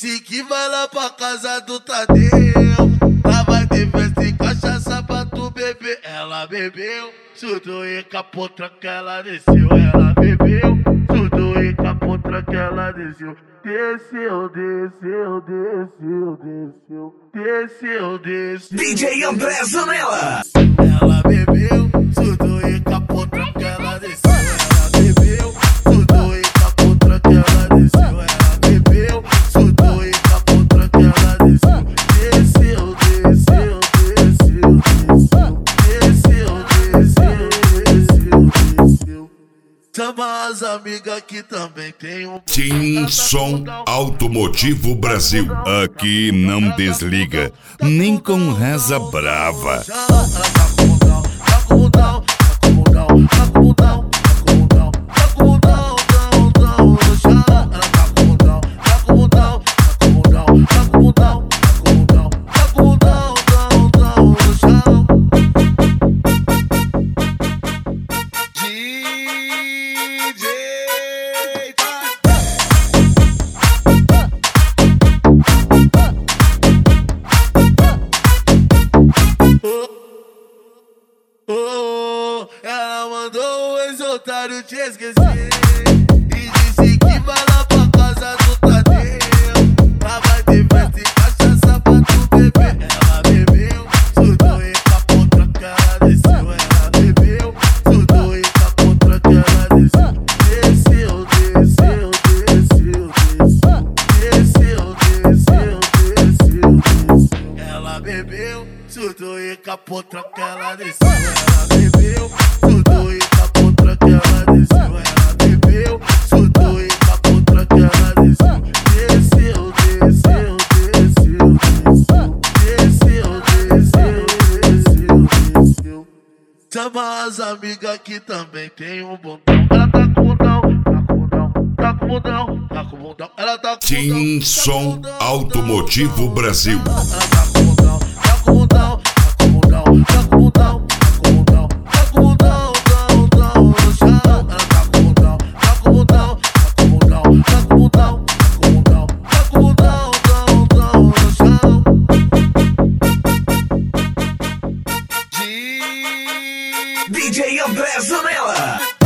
disse que vai lá pra casa do Tadeu. Lá vai ter festa e cachaça pra tu beber. Ela bebeu, surtou e capotra que ela desceu. Ela bebeu, surtou e capotra que ela desceu. Desceu, desceu, desceu, desceu. Desceu, desceu. DJ André Zanella. Ela bebeu, surtou e capotra que ela desceu. Ela bebeu, surtou e capotra que ela desceu. Ela bebeu, surtou e capotra que ela desceu. Desceu, desceu, desceu, desceu. Desceu, desceu, desceu, desceu. Chama as amigas que também tem um Tim Som Automotivo Brasil. Aqui não desliga, nem com reza brava. Ela mandou o ex-otário te esquecer e disse que vai lá pra casa do Tadeu. Lá vai ter festa e cachaça pra tu beber. Ela bebeu, surtou e capotra que ela desceu. Ela bebeu, surtou e capotra que ela desceu. Desceu, desceu, desceu, desceu. Desceu, desceu, desceu. Ela bebeu, surtou e capotra que ela desceu. Ela bebeu, surtou e capotra que ela desceu. Ela bebeu, surtou e capotra que ela desceu. Desceu, desceu, desceu, desceu. Desceu, desceu, desceu, desceu. Chama as amigas que também tem um bundão. Ela tá com bundão, tá com bundão, tá com bundão, tá com bundão. Ela tá com Tim Som Automotivo Brasil. Ela tá com bundão, tá com bundão, tá com bundão, tá com bundão. DJ André Zanella.